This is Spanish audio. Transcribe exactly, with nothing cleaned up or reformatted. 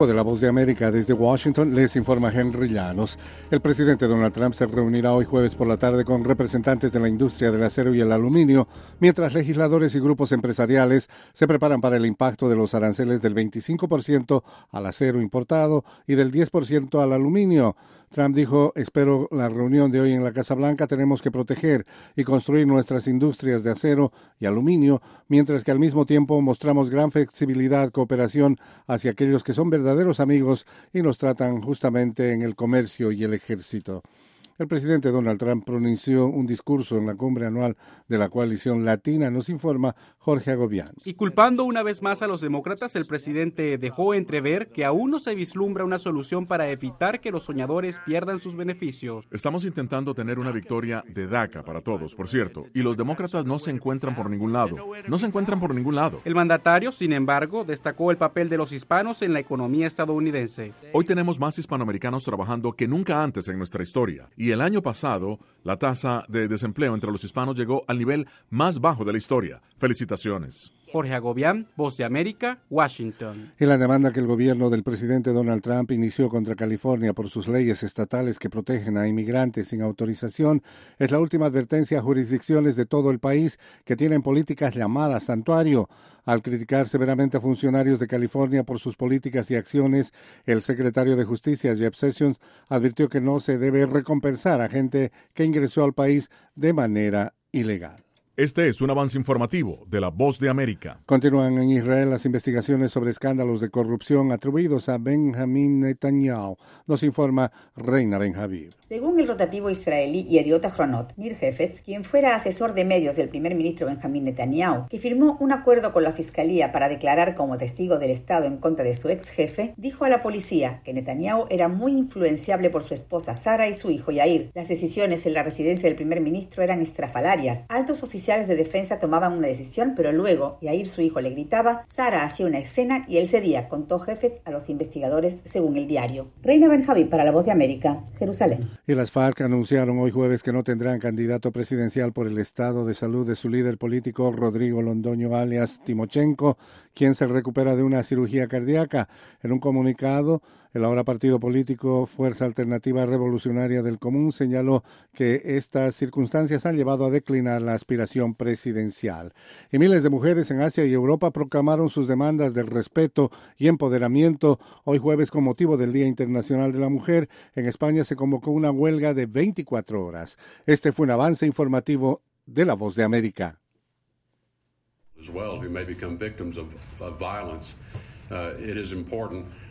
De la Voz de América desde Washington les informa Henry Llanos. El presidente Donald Trump se reunirá hoy jueves por la tarde con representantes de la industria del acero y el aluminio, mientras legisladores y grupos empresariales se preparan para el impacto de los aranceles del veinticinco por ciento al acero importado y del diez por ciento al aluminio. Trump dijo: espero la reunión de hoy en la Casa Blanca. Tenemos que proteger y construir nuestras industrias de acero y aluminio, mientras que al mismo tiempo mostramos gran flexibilidad, cooperación hacia aquellos que son verdaderos amigos y nos tratan justamente en el comercio y el ejército. El presidente Donald Trump pronunció un discurso en la cumbre anual de la coalición latina, nos informa Jorge Agobián. Y culpando una vez más a los demócratas, el presidente dejó entrever que aún no se vislumbra una solución para evitar que los soñadores pierdan sus beneficios. Estamos intentando tener una victoria de DACA para todos, por cierto, y los demócratas no se encuentran por ningún lado. No se encuentran por ningún lado. El mandatario, sin embargo, destacó el papel de los hispanos en la economía estadounidense. Hoy tenemos más hispanoamericanos trabajando que nunca antes en nuestra historia. Y el año pasado, la tasa de desempleo entre los hispanos llegó al nivel más bajo de la historia. Felicitaciones. Jorge Agobián, Voz de América, Washington. Y la demanda que el gobierno del presidente Donald Trump inició contra California por sus leyes estatales que protegen a inmigrantes sin autorización es la última advertencia a jurisdicciones de todo el país que tienen políticas llamadas santuario. Al criticar severamente a funcionarios de California por sus políticas y acciones, el secretario de Justicia, Jeff Sessions, advirtió que no se debe recompensar a gente que ingresó al país de manera ilegal. Este es un avance informativo de La Voz de América. Continúan en Israel las investigaciones sobre escándalos de corrupción atribuidos a Benjamín Netanyahu. Nos informa Reina Benjaví. Según el rotativo israelí Yediot Ahronot, Nir Hefetz, quien fuera asesor de medios del primer ministro Benjamín Netanyahu, que firmó un acuerdo con la fiscalía para declarar como testigo del Estado en contra de su ex jefe, dijo a la policía que Netanyahu era muy influenciable por su esposa Sara y su hijo Yair. Las decisiones en la residencia del primer ministro eran estrafalarias. Altos oficiales de defensa tomaban una decisión, pero luego Yair, su hijo, le gritaba, Sara hacía una escena y él cedía, contó Hefetz a los investigadores según el diario. Reina Benjaví para La Voz de América, Jerusalén. Y las FARC anunciaron hoy jueves que no tendrán candidato presidencial por el estado de salud de su líder político Rodrigo Londoño alias Timochenko, quien se recupera de una cirugía cardíaca. En un comunicado, el ahora partido político Fuerza Alternativa Revolucionaria del Común señaló que estas circunstancias han llevado a declinar la aspiración presidencial. Y miles de mujeres en Asia y Europa proclamaron sus demandas de respeto y empoderamiento hoy jueves con motivo del Día Internacional de la Mujer. En España se convocó una huelga de veinticuatro horas. Este fue un avance informativo de La Voz de América. As well, who may become victims of, of violence. Uh, it is important